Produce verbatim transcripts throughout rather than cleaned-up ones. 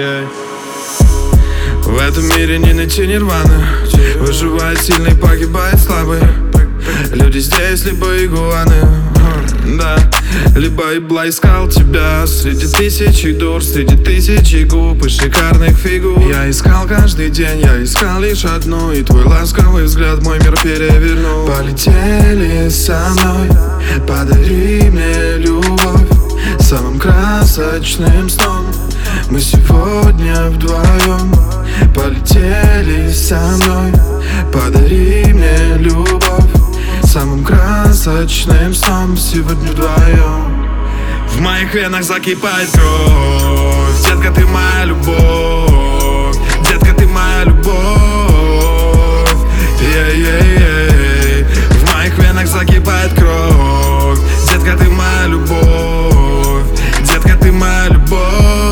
доверяй. В этом мире не найти нирваны. Выживает сильный, погибает слабый. Люди здесь либо игуаны, да, либо ибла искал тебя среди тысячи дур, среди тысячи губ и шикарных фигур. Я искал каждый день, я искал лишь одну, и твой ласковый взгляд мой мир перевернул. Полетели со мной, подари мне любовь самым красочным сном. Мы сегодня вдвоем. Полетели со мной, подари мне любовь самым красочным сном. Сегодня вдвоем. В моих венах закипает кровь. Детка, ты моя любовь. Детка, ты моя любовь. Ей-ей-ей. В моих венах закипает кровь. Детка, ты моя любовь. Детка, ты моя любовь.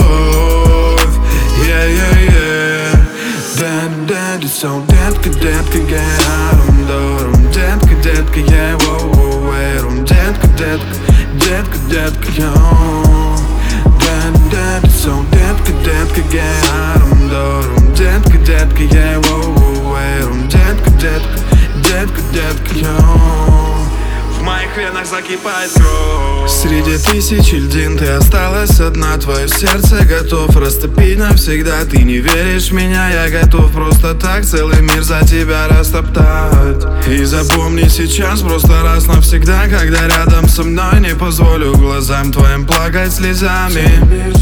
Ей-ей-ей. Дэн-дэн, so детка, детка, я рум-дорум. Детка, детка, я воу-воу-вэй-рум. Детка, детка, детка, детка, я Дэн-дэн, so детка, детка, я рум-дорум. Детка, детка, я воу-воу-вэй-рум. Детка, детка, детка, детка, я в моих венах закипает кровь. Среди тысячи льдин ты осталась одна. Твое сердце готов растопить навсегда. Ты не веришь в меня, я готов просто так целый мир за тебя растоптать. И запомни сейчас просто раз навсегда, когда рядом со мной не позволю глазам твоим плакать слезами.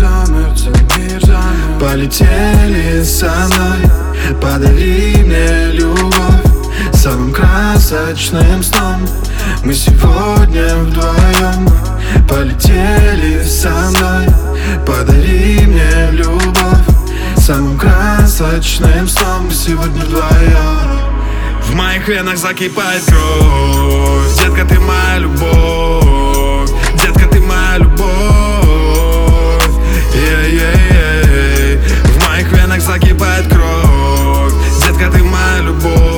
Полетели со мной, подари мне любовь самым красочным сном. Мы сегодня вдвоем. Полетели со мной, подари мне любовь самым красочным сном. Мы сегодня вдвоем. В моих венах закипает кровь. Детка, ты моя любовь. Детка, ты моя любовь. Ей-ей-ей. В моих венах закипает кровь. Детка, ты моя любовь.